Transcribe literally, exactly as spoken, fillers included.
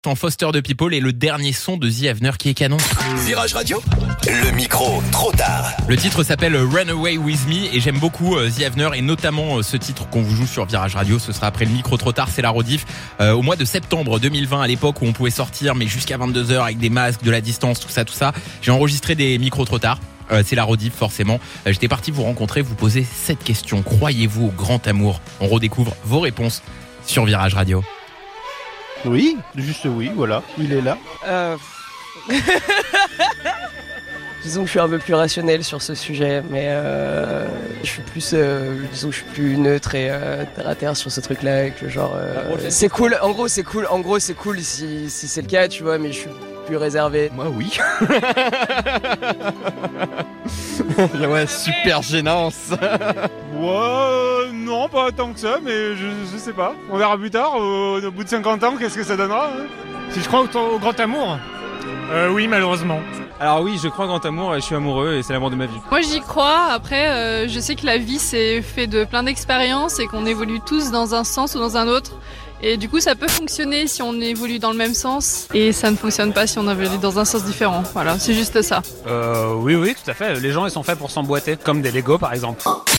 En Foster de People et le dernier son de The Avener qui est canon. Virage Radio, le micro trop tard. Le titre s'appelle Run Away With Me et j'aime beaucoup The Avener et notamment ce titre qu'on vous joue sur Virage Radio. Ce sera après le micro trop tard, c'est la rediff euh, au mois de septembre deux mille vingt, à l'époque où on pouvait sortir mais jusqu'à vingt-deux heures avec des masques, de la distance, tout ça, tout ça. J'ai enregistré des micros trop tard. Euh, c'est la rediff forcément. Euh, j'étais parti vous rencontrer, vous poser cette question. Croyez-vous au grand amour? On redécouvre vos réponses sur Virage Radio. Oui, juste oui, voilà, il est là. Euh... Disons que je suis un peu plus rationnel sur ce sujet, mais euh, je suis plus, euh, disons que je suis plus neutre et euh, terre à terre sur ce truc-là, et que genre, euh, c'est cool. En gros, c'est cool. En gros, c'est cool si, si c'est le cas, tu vois, mais je suis plus réservé. Moi, oui. Ouais, super gênance. Ouais, non, pas tant que ça, mais je, je sais pas. On verra plus tard, au, au bout de cinquante ans, qu'est-ce que ça donnera, hein. Si je crois au, au grand amour, euh, oui, malheureusement. Alors oui, je crois au grand amour, je suis amoureux et c'est l'amour de ma vie. Moi j'y crois, après euh, je sais que la vie c'est fait de plein d'expériences et qu'on évolue tous dans un sens ou dans un autre. Et du coup ça peut fonctionner si on évolue dans le même sens et ça ne fonctionne pas si on évolue dans un sens différent. Voilà, c'est juste ça. Euh, oui, oui, tout à fait. Les gens ils sont faits pour s'emboîter, comme des Lego par exemple.